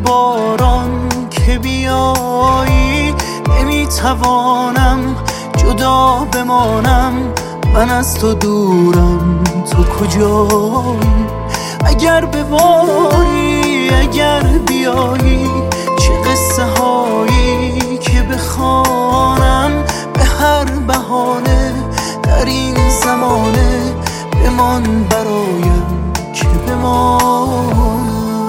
باران که بیایی، نمیتوانم جدا بمانم، من از تو دورم، تو کجایی؟ اگر بباری، اگر بیایی، چه قصه هایی که بخوانم به هر بهانه در این زمانه، بمان برایم که بمانم.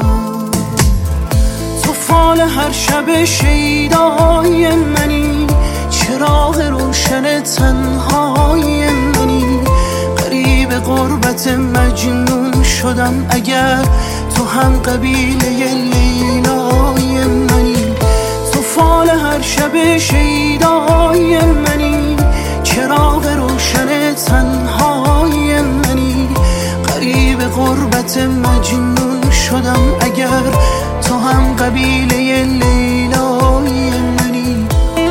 تو فال هر شب شیدای منی، چراغ روشن تنهای منی، غریب غربت مجنون شدم اگر تو هم قبیله لیلای منی. تو فال هر شب شیدای منی، چراغ روشن تنهای منی، غریب غربت مجنون شدم اگر تو هم قبیله لیلای منی.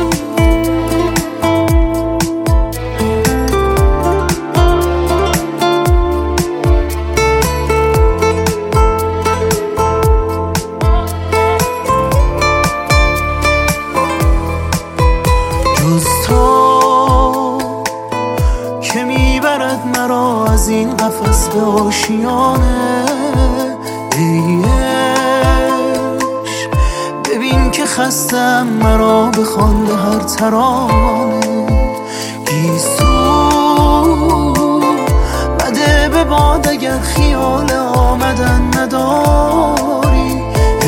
جز تو که میبرد مرا از این قفس به آشیانه، ای عشق ببین که خستم، مرا بخوان به هر ترانه. گیسو بده به باد اگر خیال آمدن نداری،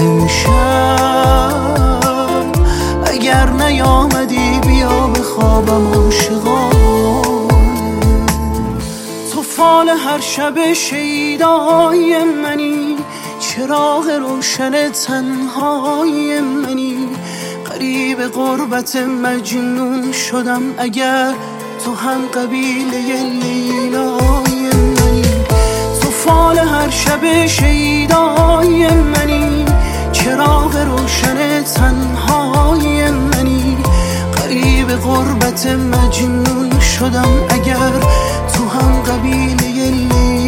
امشب اگر نیامدی بیا به خوابم عاشقانه. تو فال هر شب شیدای منی، چراغ روشن تنهای منی، غریب غربت مجنون شدم اگر تو هم قبیله لیلای منی. تو فال هر شب شیدای منی، چراغ روشن تنهای منی، غریب غربت مجنون شدم اگر تو هم قبیله لیلای